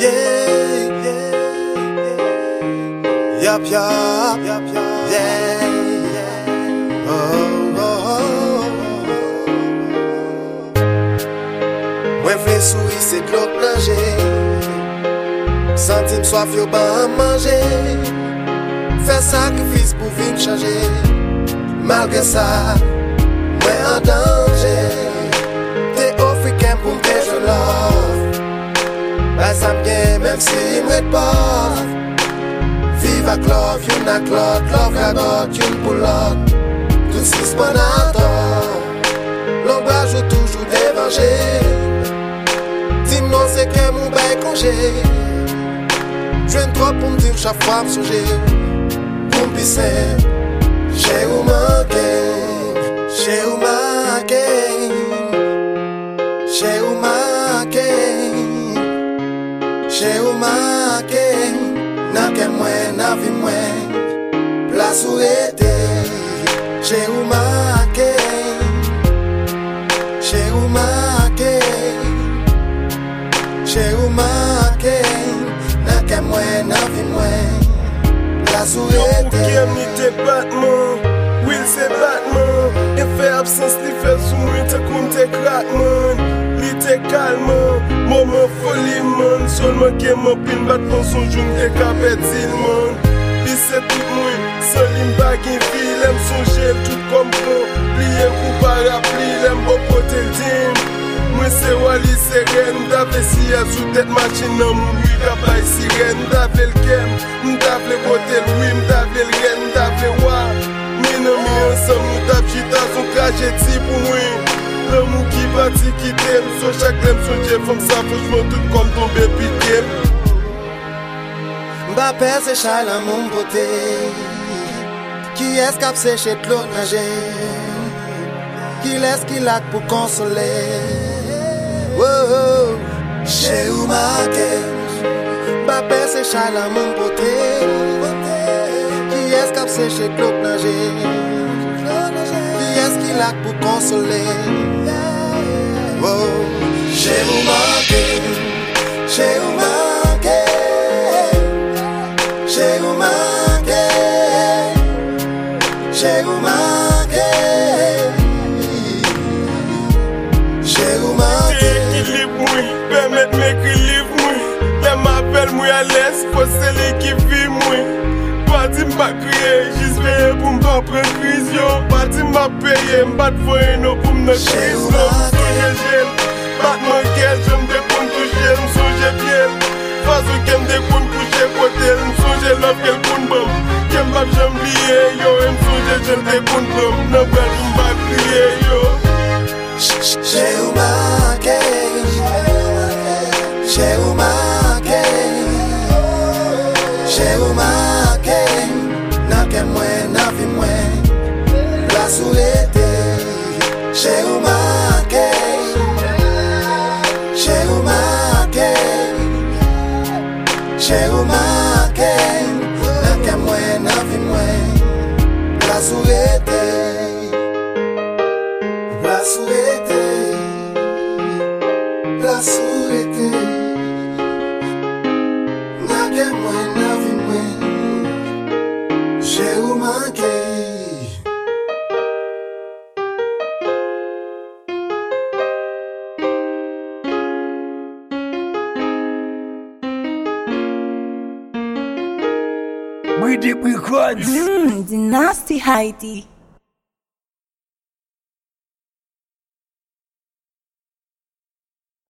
Yeah, yup, yeah, oh, oh. Mwen vle souri se glok planje, sentim soif yo ba an manje, fè sakrifis pou vin chanje. Malgré ça, mwen an danje, te ofriken pou mte je love. Ba sa mgen même si mwen pov. Vive ak love, yon ak lot, love ka got, yon pou lot. Tout si s'pon ator, l'ombrage ou toujou devanje. Dim non se ke moun bay konje, jwen trop pou m'dir chak fwa m'sonje. Pou m'pise, j'ai ou manqué, j'ai ou manqué, j'ai ou manqué, j'ai ou manqué. Nan ke mwen, nan vi mwen, plas ou ete. J'ai ou manqué, j'ai ou manqué, j'ai ou manqué. Nan ke mwen, nan vi mwen, plas ou ete. Yo pou kem ni te Batman, Will se Batman. E fe absens li fe sou mwen te koum te krakman. Li te kalman, moment foli man. Solman ke mwen pin bat pon son joun te kapet zil man. Li se tout mwen, sol li mbagin fi. Lem son jel tout kom bon, pliye kou parapli. Lem bo potel din, mwen se wali seren. Mdavle siya sou tet machin nan moun wi kapay siren. Mdavle l kem, mdavle potel wi. Mdavle l ren, mdavle wap. Minan mi ansam nou tap chita son trajeti pou mwen. L'amour qui bâti qui t'aime, sur chaque lème, sur Dieu, femme ça, franchement, tout comme tomber piqué. Mbappé c'est chal à mon beauté, qui est-ce qui a séché de l'eau nager, qui laisse qui lac pour consoler. Oh, j'ai ou marqué, Mbappé c'est chal à mon beauté, qui est-ce qui a séché de l'eau nager, qui est-ce qui lac pour consoler. Oh, j'ai ou manqué, j'ai ou manqué, j'ai ou manqué, j'ai ou manqué, j'ai ou manqué. Équilibre moi, permettre m'équilibre moi. Les m'appelle moi à l'aise, faut c'est l'équipe vie moi. Pas dit m'a crier, juste veiller pour m'en prendre crise yo. Pas dit m'a payer, m'bat voyer no pour m'ne crise yo. Batman quel, j'aime des coups toucher, m'songe bien. Façon qu'aime des coups coucher côté, m'songe love quel coup bam. Qu'aime pas j'aime lier yo, m'songe j'aime des coups bam. Non pas m'bat crier yo. J'ai ou manqué, j'ai ou manqué, j'ai ou manqué. Nan ke mwen, nan vi mwen, plas ou ete. J'ai ou manqué, j'ai ou manqué, j'ai ou manqué. Nan ke mwen, nan vi mwen, plas ou ete. Plas ou ete, plas ou ete. Nan ke mwen, nan vi mwen, j'ai ou manqué. Dynasty Haiti.